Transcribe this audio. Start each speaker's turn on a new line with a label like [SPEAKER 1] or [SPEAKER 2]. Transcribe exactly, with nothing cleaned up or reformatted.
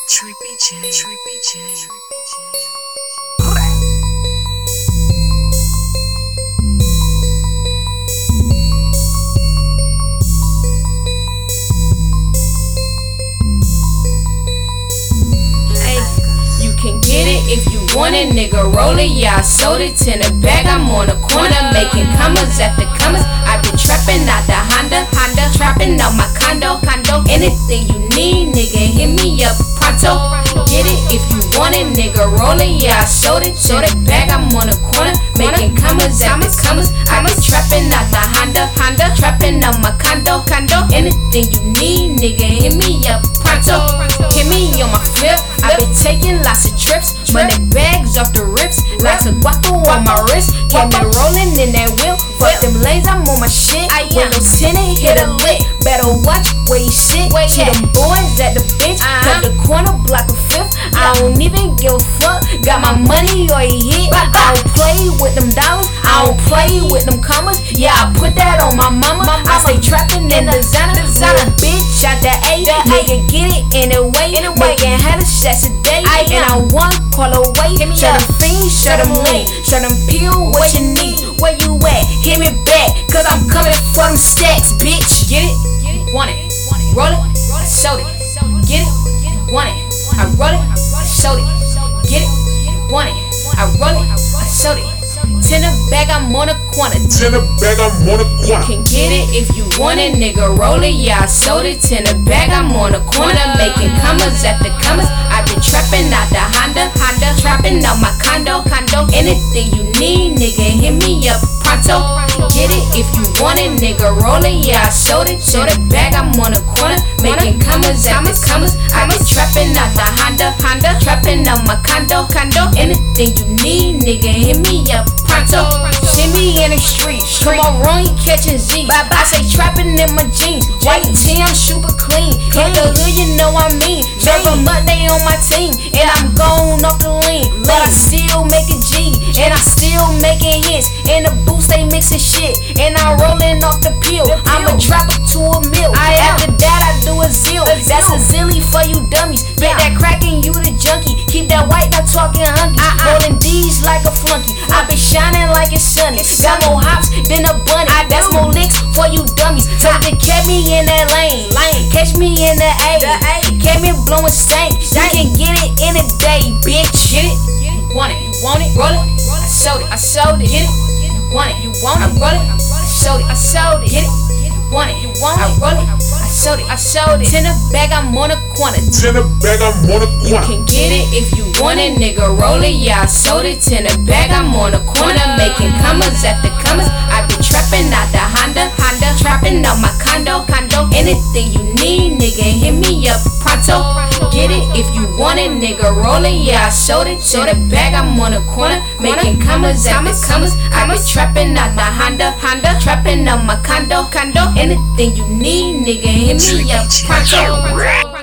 [SPEAKER 1] Trippy J, Trippy J, Trippy J.
[SPEAKER 2] You can get it if you want it, nigga. Roll it, yeah, I sold it. In a bag, I'm on the corner, making commas after commas. I been trapping out the Honda, Honda, trapping out my condo, condo. Anything you need, nigga, hit me up pronto. Get it if you want it, nigga. Roll it, yeah, I sold it. Sold it bag, I'm on the corner, making commas after commas. I been trapping out the Honda, Honda, trapping out my condo, condo. Anything you need, nigga, hit me up pronto. Hit me on my flip. I been taking lots of trips, money bags off the rips, lots of guapo on my wrist. Kept me rolling in that wheel. Fuck them lanes, I'm on my shit. Window tinted, hit a lick. Better watch where you sit. To them boys at the bench, cut the corner, block a fifth. I don't even give a fuck. Got my money or you hit. I don't play with them dollars. I don't play with them commas. Yeah, I put that on my mama. I stay trapping in designer. Little bitch out the A, nigga get it anyway. Making hella shots a day, and I want call away. Shut them fiends, shut them lean, shut them peel what you need. Where you at? Hit me back, cause I'm coming for them stacks, bitch. Get it? Want it? Roll it? I sold it. Get it? Want it? I roll it? I sold it. Get it? Want it? I roll it? I sold it. Ten a bag, I'm on the corner.
[SPEAKER 3] Ten a bag, I'm on the corner.
[SPEAKER 2] You can get it if you want it, nigga. Roll it, yeah, I sold it. Ten a bag, I'm on the corner, making commas after commas. I been trapping out the Honda, Honda, trapping out my condo, condo. Anything you need, nigga, hit me up pronto. Get it if you want it, nigga. Roll it, yeah, I sold it. Sold it bag, I'm on the corner, making commas after commas. I been trapping out the Honda, Honda, trapping out my condo, condo. Anything you need, nigga, hit me up pronto. See me in the street, come on wrong, you catching Z. I say trapping in my jeans, white tee, I'm super clean. Hit the hood, you know I mean. Serve a Monday on my team, and I'm going off the lean. But I still make a G, and I still making hits. In the boost, they mixing shit, and I'm rolling off the pill. I'm a trapper to a mill. After that, I do a zeal. That's a zilly for you dummies. Spit that crack and you the junkie. Keep that white, not talking hunky. Rolling D's like a flunky. I been shining like it's sunny. Got more hops than a bunny. That's more licks for you dummies. So they catch me in that lane. Catch me in the A. Catch me blowing stank. You can get it in a day, bitch. Get it? Want it? You want it? Roll it? I sold it. I sold it. Get it? Want it? You want it? I roll it? I sold it. I sold it. Get it? Want it? You want it? I roll it? I sold it. I sold it. Ten a bag, I'm on the corner.
[SPEAKER 3] Ten a bag, I'm on the corner.
[SPEAKER 2] You can get it if you want it, nigga. Roll it, yeah, I sold it. Ten a bag, I'm on the corner, making commas after commas. I been trapping out the Honda, Honda, trapping out my condo, condo. Anything you need, nigga, hit me up pronto. Get it if you want it, nigga. Roll it, yeah, I sold it. Sold it bag, I'm on the corner, making commas after commas. I been trapping out the Honda, Honda, trapping out my condo, condo. Anything you need, nigga, hit me up pronto.